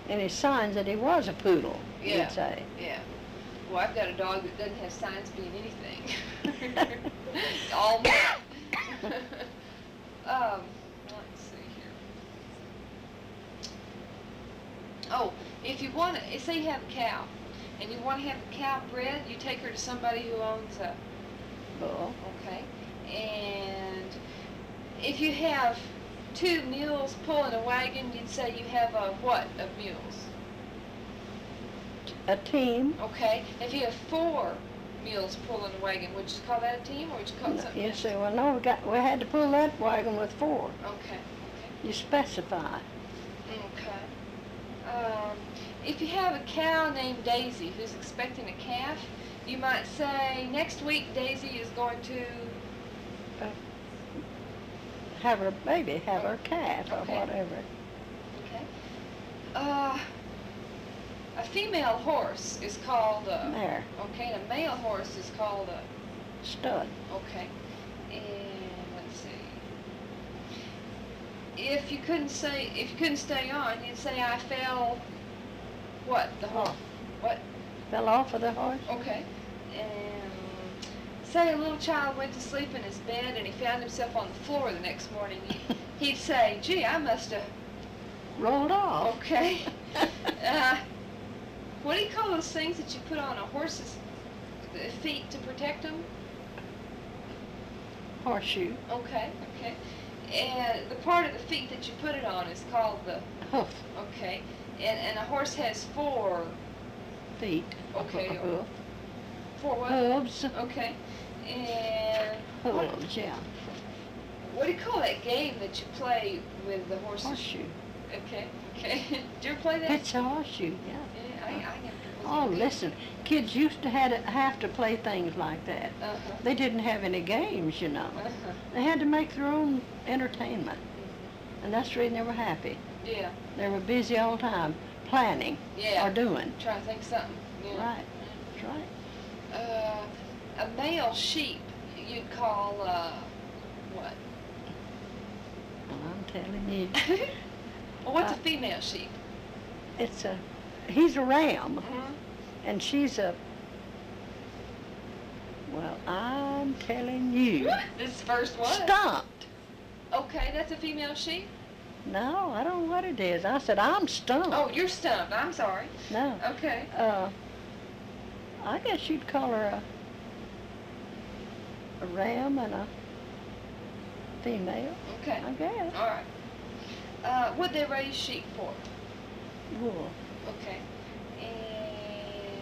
any signs that he was a poodle, Yeah. you'd say. Yeah. Well, I've got a dog that doesn't have signs being anything. All that. Let's see here. Oh, if you want to, say you have a cow, and you want to have the cow bred, you take her to somebody who owns a Bull. Okay. And if you have 2 mules pulling a wagon, you'd say you have a what of mules? A team. Okay. If you have 4 mules pulling a wagon, would you call that a team, or would you call it something You else? say, well, no, we had to pull that wagon with 4. Okay. You specify. Okay. If you have a cow named Daisy who's expecting a calf, you might say, next week Daisy is going to... Have her baby, have her calf, or Okay. whatever. Okay. A female horse is called a... There. Okay, and a male horse is called a... Stud. Okay. And let's see. If you couldn't stay on, you'd say I fell... What? The horse. Off. What? Fell off of the horse. Okay. And say a little child went to sleep in his bed and he found himself on the floor the next morning. He'd say, gee, I must have... Rolled off. Okay. What do you call those things that you put on a horse's feet to protect them? Horseshoe. Okay. And the part of the feet that you put it on is called the... Hoof. Okay. And a horse has 4... Feet. Okay. Hoof. 4 what? Hooves. Okay. And... Hooves, yeah. What do you call that game that you play with the horses? Horseshoe. Okay. Did you ever play that? It's a horseshoe, yeah. Yeah, I never. Oh, listen, kids used to have to play things like that. Uh-huh. They didn't have any games, you know. Uh-huh. They had to make their own entertainment, and that's the reason they were happy. Yeah. They were busy all the time, planning or doing. Trying to think of something. Yeah. Right, that's right. A male sheep you'd call what? Well, I'm telling you, Well, what's a female sheep? he's a ram, Mm-hmm. and she's a, well, I'm telling you, This is first one. stumped. Okay, that's a female sheep? No, I don't know what it is. I said, I'm stumped. Oh, you're stumped. I'm sorry. No. Okay. I guess you'd call her a ram and a female, Okay. I guess. All right. What'd they raise sheep for? Wool. Okay. And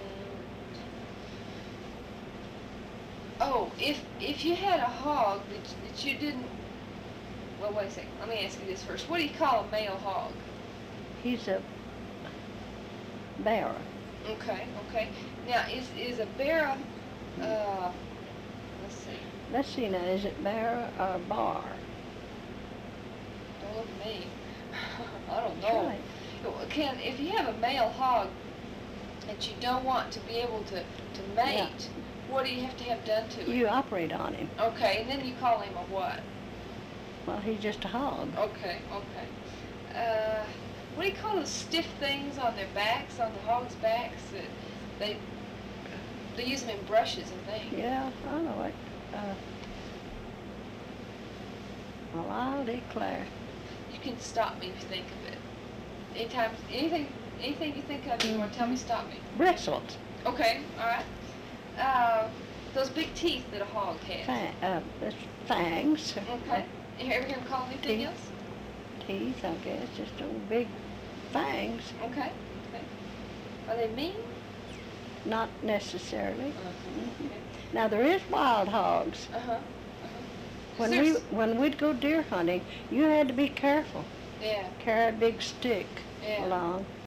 oh, if you had a hog that you didn't, well, wait a second. Let me ask you this first. What do you call a male hog? He's a bearer. Okay. Now, is a bear? Let's see. Let's see now, is it bearer or bar? Don't look at me. I don't That's know. right. If you have a male hog that you don't want to be able to mate, Yeah. what do you have to have done to it? You operate on him. Okay, and then you call him a what? Well, he's just a hog. Okay. What do you call those stiff things on their backs, on the hog's backs? That they use them in brushes and things. Yeah, I know it. Well, I'll declare. You can stop me if you think of it. Anything you think of, you want to tell me, stop me. Bristles. Okay, all right. Those big teeth that a hog has. That's fangs. Okay. You ever hear them call anything Teeth. else? Teeth, I guess, just old big fangs. Okay. Are they mean? Not necessarily. Okay. Now, there is wild hogs. Uh-huh. When we'd go deer hunting, you had to be careful. Yeah. Carry a big stick Yeah. along.